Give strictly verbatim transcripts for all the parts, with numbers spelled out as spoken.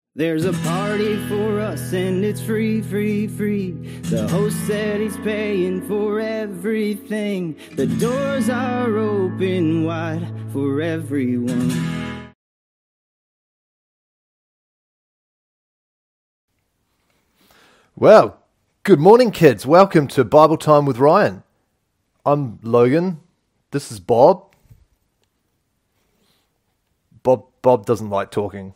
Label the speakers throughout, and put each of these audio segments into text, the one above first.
Speaker 1: There's a party for us and it's free, free, free. The host said he's paying for everything. The doors are open wide for everyone.
Speaker 2: Well, good morning, kids. Welcome to Bible Time with Ryan. I'm Logan. This is Bob. Bob Bob doesn't like talking.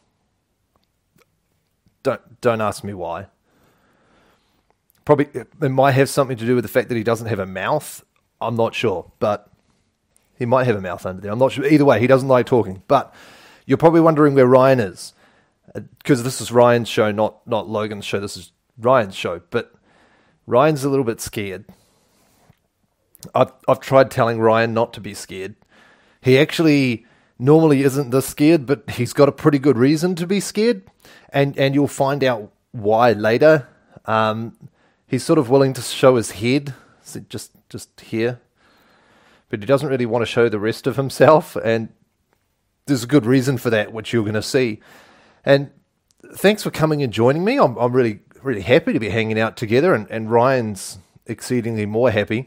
Speaker 2: Don't don't ask me why. Probably it might have something to do with the fact that he doesn't have a mouth. I'm not sure, but he might have a mouth under there. I'm not sure. Either way, he doesn't like talking. But you're probably wondering where Ryan is, because this is Ryan's show, not not Logan's show. This is Ryan's show. But Ryan's a little bit scared. I've I've tried telling Ryan not to be scared. He actually normally isn't this scared, but he's got a pretty good reason to be scared. And and you'll find out why later. Um, he's sort of willing to show his head, so just just here, but he doesn't really want to show the rest of himself. And there's a good reason for that, which you're going to see. And thanks for coming and joining me. I'm I'm really really happy to be hanging out together, and, and Ryan's exceedingly more happy.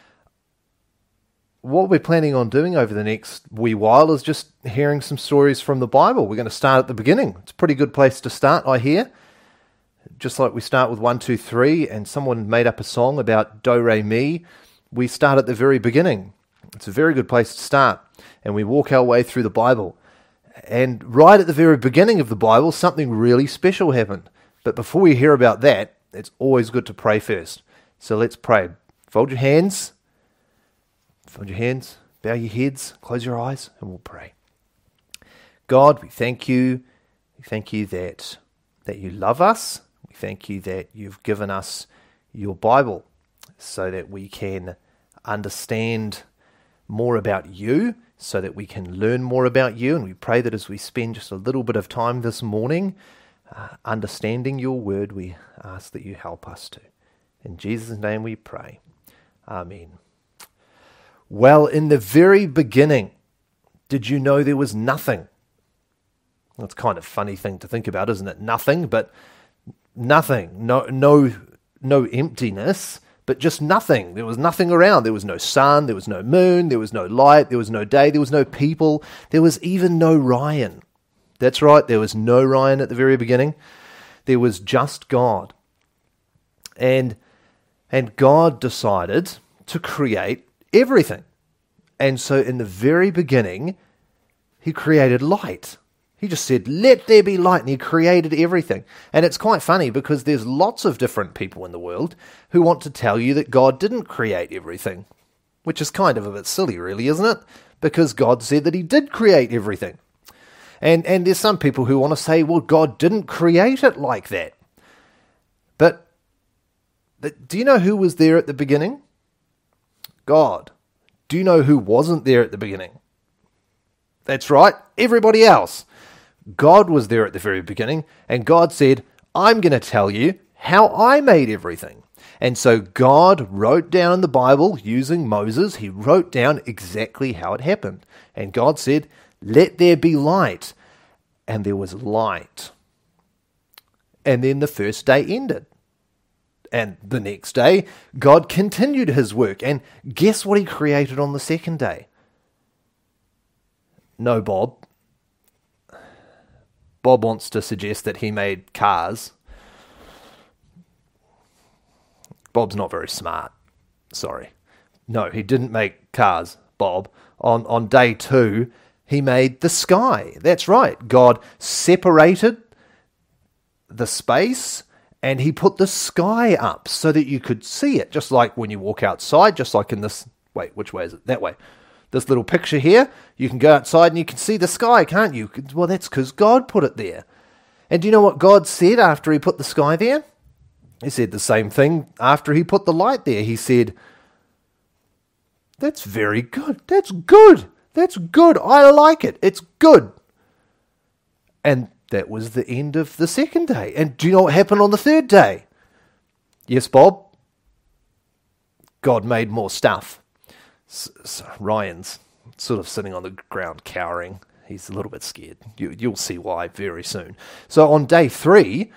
Speaker 2: What we're planning on doing over the next wee while is just hearing some stories from the Bible. We're going to start at the beginning. It's a pretty good place to start, I hear. Just like we start with one, two, three, and someone made up a song about do, re, mi. We start at the very beginning. It's a very good place to start. And we walk our way through the Bible. And right at the very beginning of the Bible, something really special happened. But before we hear about that, it's always good to pray first. So let's pray. Fold your hands. Fold your hands, bow your heads, close your eyes, and we'll pray. God, we thank you. We thank you that, that you love us. We thank you that you've given us your Bible so that we can understand more about you, so that we can learn more about you. And we pray that as we spend just a little bit of time this morning uh, understanding your word, we ask that you help us to. In Jesus' name we pray. Amen. Well, in the very beginning, did you know there was nothing? That's kind of a funny thing to think about, isn't it? Nothing, but nothing. No, no, no emptiness, but just nothing. There was nothing around. There was no sun, there was no moon, there was no light, there was no day, there was no people, there was even no Ryan. That's right, there was no Ryan at the very beginning. There was just God. And, and God decided to create everything. And so in the very beginning, he created light. He just said, let there be light, and he created everything. And it's quite funny because there's lots of different people in the world who want to tell you that God didn't create everything, which is kind of a bit silly, really, isn't it? Because God said that he did create everything. And, and there's some people who want to say, well, God didn't create it like that. But, but do you know who was there at the beginning? God. Do you know who wasn't there at the beginning? That's right, everybody else. God was there at the very beginning, and God said, I'm going to tell you how I made everything. And so God wrote down in the Bible, using Moses, he wrote down exactly how it happened. And God said, let there be light. And there was light. And then the first day ended. And the next day, God continued his work. And guess what he created on the second day? No, Bob. Bob wants to suggest that he made cars. Bob's not very smart. Sorry. No, he didn't make cars, Bob. On, on day two, he made the sky. That's right. God separated the space, and he put the sky up so that you could see it, just like when you walk outside, just like in this, wait, which way is it? That way. This little picture here, you can go outside and you can see the sky, can't you? Well, that's because God put it there. And do you know what God said after he put the sky there? He said the same thing after he put the light there. He said, that's very good. That's good. That's good. I like it. It's good. And that was the end of the second day. And do you know what happened on the third day? Yes, Bob? God made more stuff. S- s- Ryan's sort of sitting on the ground cowering. he's a little bit scared. You, you'll see why very soon. So on day three,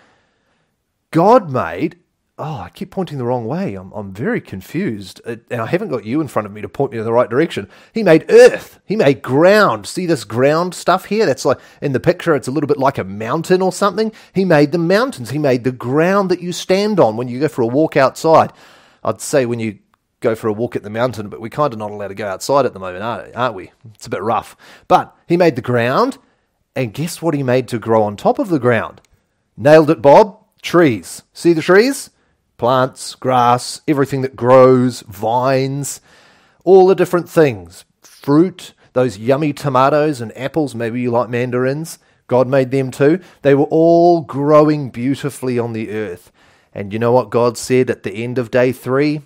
Speaker 2: God made... Oh, I keep pointing the wrong way. I'm I'm very confused. Uh, and I haven't got you in front of me to point me in the right direction. He made earth. He made ground. See this ground stuff here? That's like, in the picture, it's a little bit like a mountain or something. He made the mountains. He made the ground that you stand on when you go for a walk outside. I'd say when you go for a walk at the mountain, but we're kind of not allowed to go outside at the moment, aren't we? It's a bit rough. But he made the ground, and guess what he made to grow on top of the ground? Nailed it, Bob. Trees. See the trees? Plants, grass, everything that grows, vines, all the different things. Fruit, those yummy tomatoes and apples, maybe you like mandarins. God made them too. They were all growing beautifully on the earth. And you know what God said at the end of day three?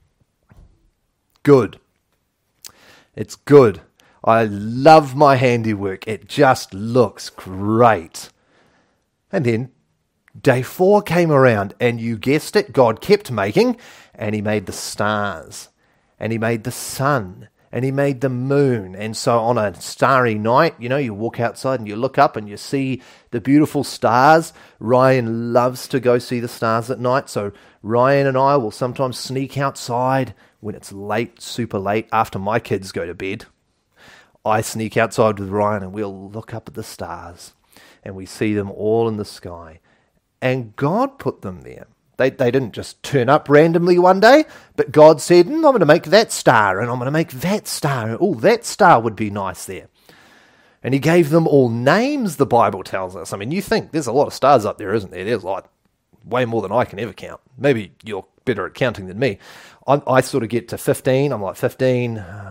Speaker 2: Good. It's good. I love my handiwork. It just looks great. And then day four came around, and you guessed it, God kept making, and he made the stars, and he made the sun, and he made the moon. And so on a starry night, you know, you walk outside and you look up and you see the beautiful stars. Ryan loves to go see the stars at night, so Ryan and I will sometimes sneak outside when it's late, super late, after my kids go to bed. I sneak outside with Ryan and we'll look up at the stars, and we see them all in the sky. And God put them there. They they didn't just turn up randomly one day, but God said, mm, I'm going to make that star, and I'm going to make that star. Oh, that star would be nice there. And he gave them all names, the Bible tells us. I mean, you think there's a lot of stars up there, isn't there? There's like way more than I can ever count. Maybe you're better at counting than me. I, I sort of get to fifteen. I'm like fifteen, uh,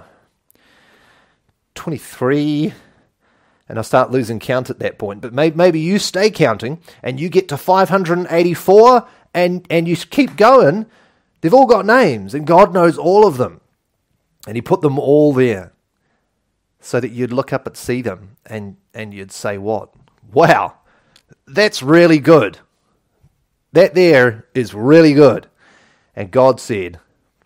Speaker 2: twenty-three... and I start losing count at that point. But maybe, maybe you stay counting, and you get to five hundred eighty-four, and, and you keep going. They've all got names, and God knows all of them. And he put them all there so that you'd look up and see them, and, and you'd say, what? Wow, that's really good. That there is really good. And God said,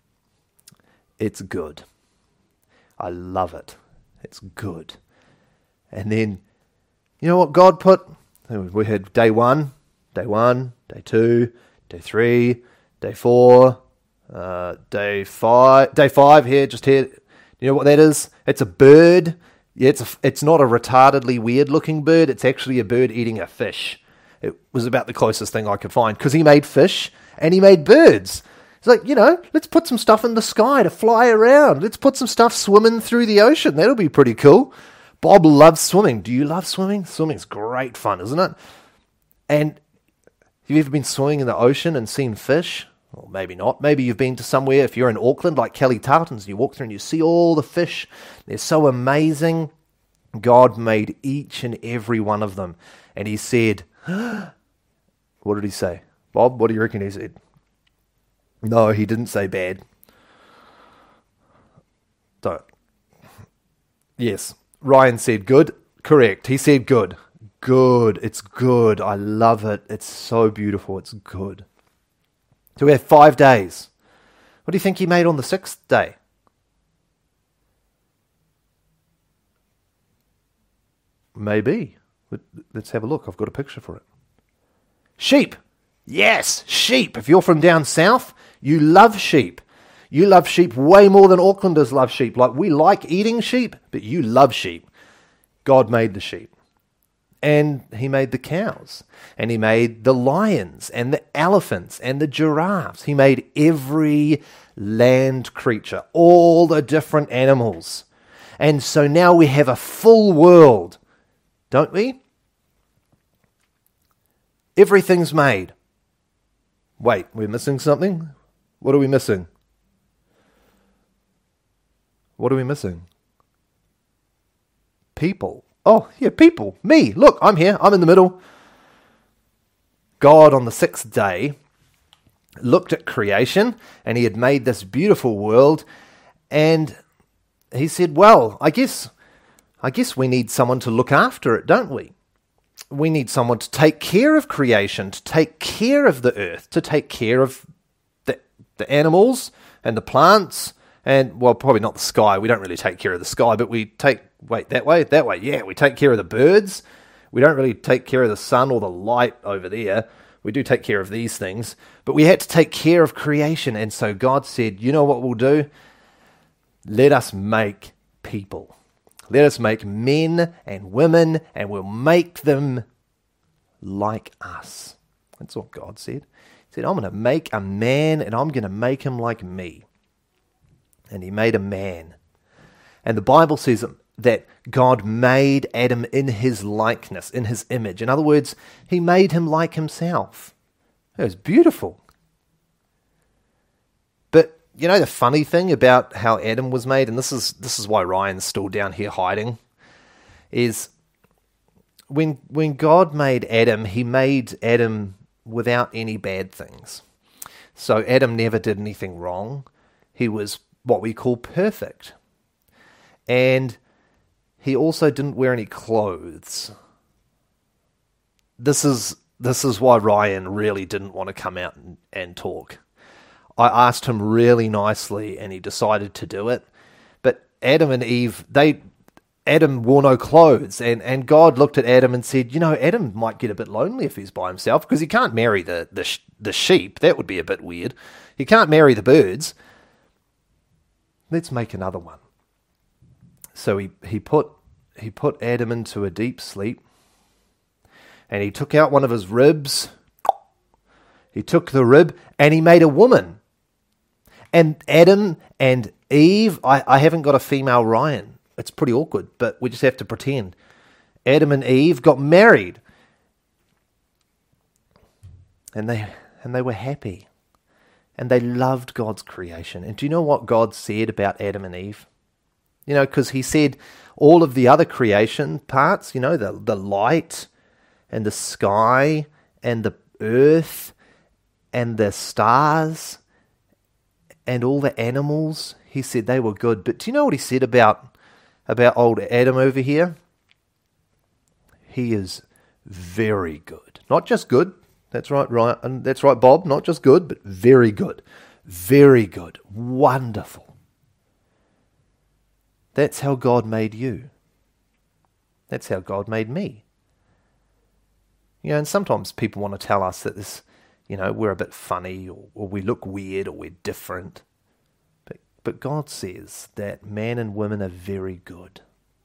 Speaker 2: it's good. I love it. It's good. And then, you know what God put? We had day one, day one, day two, day three, day four, uh, day five, day five here, just here. You know what that is? It's a bird. Yeah, it's a, it's not a retardedly weird looking bird. It's actually a bird eating a fish. It was about the closest thing I could find, because he made fish and he made birds. It's like, you know, let's put some stuff in the sky to fly around. Let's put some stuff swimming through the ocean. That'll be pretty cool. Bob loves swimming. Do you love swimming? Swimming's great fun, isn't it? And have you ever been swimming in the ocean and seen fish? Well, maybe not. Maybe you've been to somewhere, if you're in Auckland, like Kelly Tartans, and you walk through and you see all the fish. They're so amazing. God made each and every one of them. And he said, what did he say? Bob, what do you reckon he said? No, he didn't say bad. Don't. Yes. Ryan said good. Correct. He said good. Good. It's good. I love it. It's so beautiful. It's good. So we have five days. What do you think he made on the sixth day? Maybe. Let's have a look. I've got a picture for it. Sheep. Yes, sheep. If you're from down south, you love sheep. You love sheep way more than Aucklanders love sheep. Like, we like eating sheep, but you love sheep. God made the sheep. And he made the cows. And he made the lions and the elephants and the giraffes. He made every land creature, all the different animals. And so now we have a full world, don't we? Everything's made. Wait, we're missing something? What are we missing? What are we missing? People. Oh, yeah, people. Me. Look, I'm here. I'm in the middle. God, on the sixth day, looked at creation, and he had made this beautiful world, and he said, well, I guess, I guess we need someone to look after it, don't we? We need someone to take care of creation, to take care of the earth, to take care of the, the animals and the plants, and, well, probably not the sky. We don't really take care of the sky, but we take wait, that way, that way. Yeah, we take care of the birds. We don't really take care of the sun or the light over there. We do take care of these things. But we had to take care of creation. And so God said, you know what we'll do? Let us make people. Let us make men and women, and we'll make them like us. That's what God said. He said, I'm going to make a man, and I'm going to make him like me. And he made a man. And the Bible says that God made Adam in his likeness, in his image. In other words, he made him like himself. It was beautiful. But you know the funny thing about how Adam was made, and this is this is why Ryan's still down here hiding, is when when God made Adam, he made Adam without any bad things. So Adam never did anything wrong. He was what we call perfect. And he also didn't wear any clothes. This is this is why Ryan really didn't want to come out and, and talk. I asked him really nicely and he decided to do it. But Adam and Eve, they Adam wore no clothes, and, and God looked at Adam and said, you know, Adam might get a bit lonely if he's by himself, because he can't marry the, the, sh- the sheep. That would be a bit weird. He can't marry the birds. Let's make another one. So he, he put he put Adam into a deep sleep, and he took out one of his ribs. He took the rib and he made a woman. And Adam and Eve, I, I haven't got a female Ryan. It's pretty awkward, but we just have to pretend. Adam and Eve got married. And they and they were happy. And they loved God's creation. And do you know what God said about Adam and Eve? You know, because he said all of the other creation parts, you know, the, the light and the sky and the earth and the stars and all the animals, he said they were good. But do you know what he said about, about old Adam over here? He is very good. Not just good. That's right, right. And that's right, Bob. Not just good, but very good. Very good. Wonderful. That's how God made you. That's how God made me. You know, and sometimes people want to tell us that this, you know, we're a bit funny, or, or we look weird, or we're different. But, but God says that man and women are very good.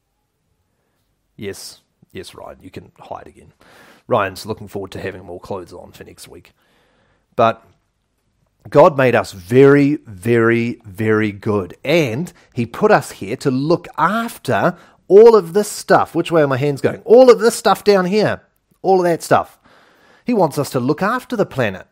Speaker 2: Yes, yes, Ryan, you can hide again. Ryan's looking forward to having more clothes on for next week. But God made us very, very, very good. And he put us here to look after all of this stuff. Which way are my hands going? All of this stuff down here. All of that stuff. He wants us to look after the planet.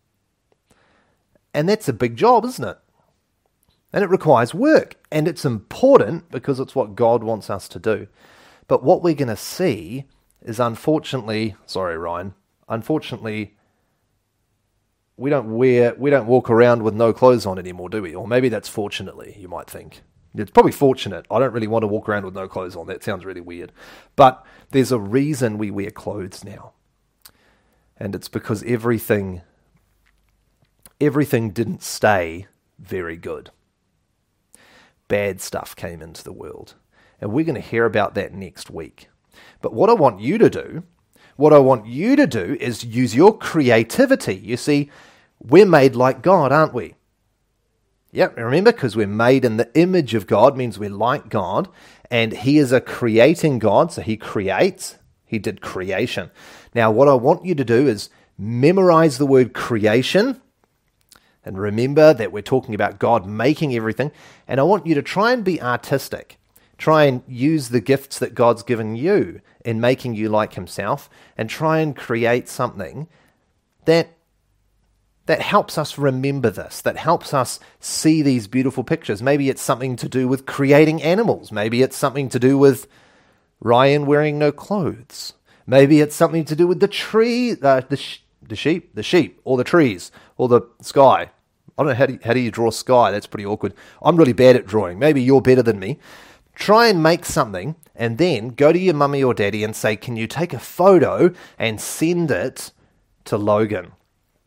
Speaker 2: And that's a big job, isn't it? And it requires work. And it's important because it's what God wants us to do. But what we're going to see is unfortunately, sorry Ryan, unfortunately, we don't wear, we don't walk around with no clothes on anymore, do we? Or maybe that's fortunately, you might think. It's probably fortunate. I don't really want to walk around with no clothes on. That sounds really weird. But there's a reason we wear clothes now. And it's because everything, everything didn't stay very good. Bad stuff came into the world. And we're going to hear about that next week. But what I want you to do, what I want you to do is use your creativity. You see, we're made like God, aren't we? Yep, remember, because we're made in the image of God, means we're like God, and he is a creating God, so he creates, he did creation. Now, what I want you to do is memorize the word creation, and remember that we're talking about God making everything, and I want you to try and be artistic. Try and use the gifts that God's given you in making you like himself, and try and create something that that helps us remember this, that helps us see these beautiful pictures. Maybe it's something to do with creating animals. Maybe it's something to do with Ryan wearing no clothes. Maybe it's something to do with the tree, uh, the sh- the sheep, the sheep, or the trees, or the sky. I don't know, how do you, how do you draw sky? That's pretty awkward. I'm really bad at drawing. Maybe you're better than me. Try and make something, and then go to your mummy or daddy and say, can you take a photo and send it to Logan?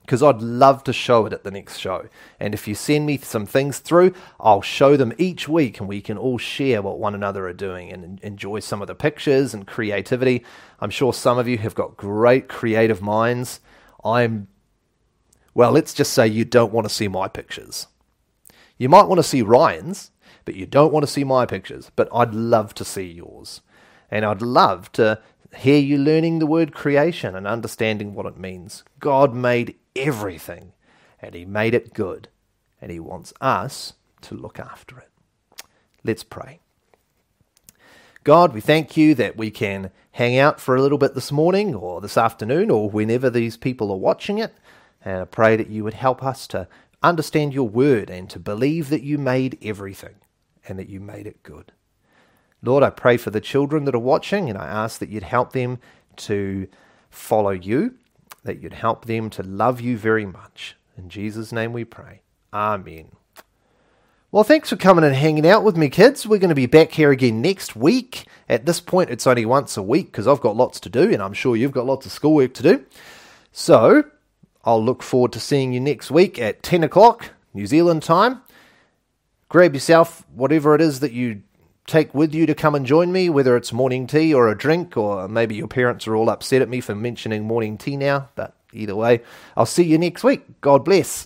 Speaker 2: because I'd love to show it at the next show. And if you send me some things through, I'll show them each week, and we can all share what one another are doing and enjoy some of the pictures and creativity. I'm sure some of you have got great creative minds. I'm, well, let's just say you don't want to see my pictures. You might want to see Ryan's, but you don't want to see my pictures. But I'd love to see yours. And I'd love to hear you learning the word creation and understanding what it means. God made everything, and he made it good, and he wants us to look after it. Let's pray. God, we thank you that we can hang out for a little bit this morning or this afternoon or whenever these people are watching it, and I pray that you would help us to understand your word and to believe that you made everything and that you made it good. Lord, I pray for the children that are watching, and I ask that you'd help them to follow you, that you'd help them to love you very much. In Jesus' name we pray. Amen. Well, thanks for coming and hanging out with me, kids. We're going to be back here again next week. At this point, it's only once a week because I've got lots to do, and I'm sure you've got lots of schoolwork to do. So, I'll look forward to seeing you next week at ten o'clock, New Zealand time. Grab yourself whatever it is that you take with you to come and join me, whether it's morning tea or a drink, or maybe your parents are all upset at me for mentioning morning tea now, but either way, I'll see you next week. God bless.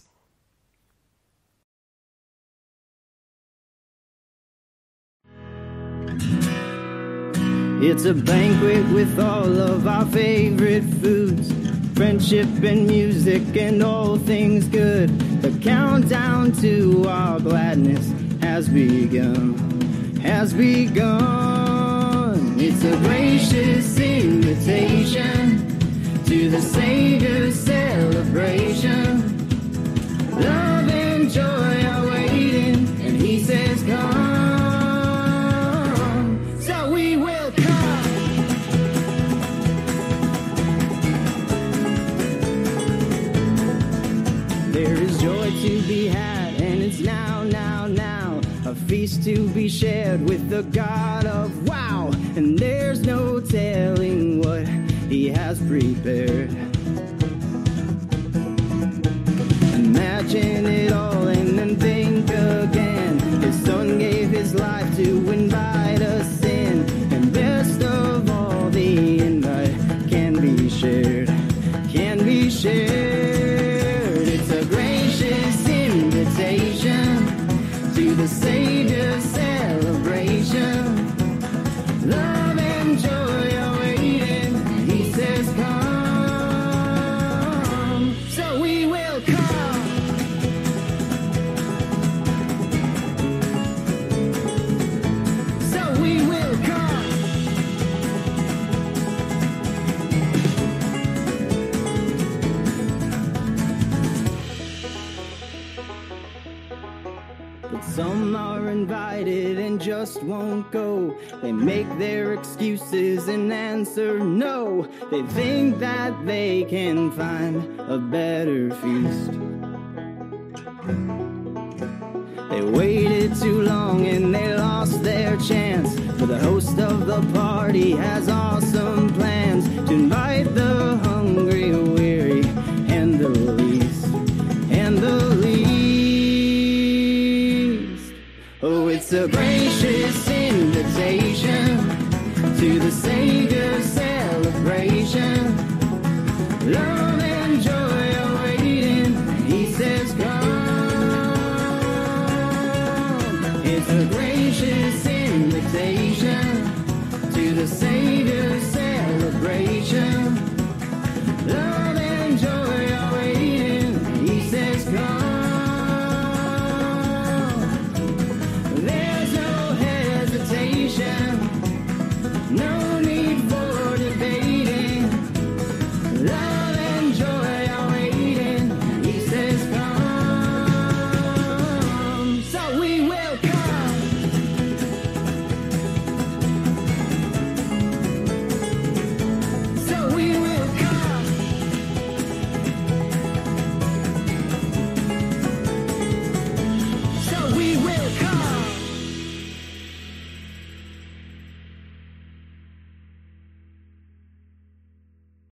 Speaker 1: It's a banquet with all of our favorite foods, friendship and music and all things good. The countdown to our gladness has begun. has begun. It's a gracious invitation to the Savior's celebration. Love and joy are waiting, and he says, come. So we will come. There is joy to be had, and it's now, now, now. A feast to be shared with the God of wow. And there's no telling what he has prepared. Imagine it all and then think again. His son gave his life to invite us in. And best of all, the invite can be shared. Can be shared. It's a gracious invitation to the Savior's celebration. Love and joy are waiting. He says, come. So we will come. So we will come. But some are invited and just won't go. They make their excuses and answer no. They think that they can find a better feast. They waited too long and they lost their chance. For the host of the party has awesome plans to invite the hungry, weary, and the least, and the least. Oh, it's a gracious invitation to the Savior's celebration. Love and joy are waiting. He says, come. It's a gracious invitation to the Savior's celebration.